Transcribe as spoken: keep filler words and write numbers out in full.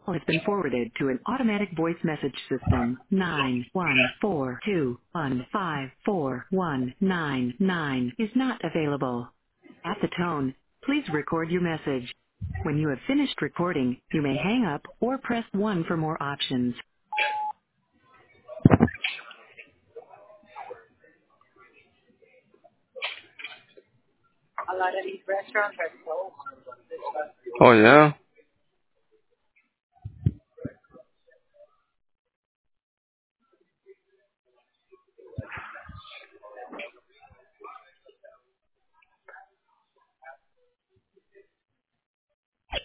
Has been forwarded to an automatic voice message system. Nine one four two one five four one nine nine is not available. At the tone, please record your message. When you have finished recording, you may hang up or press one for more options. Oh yeah?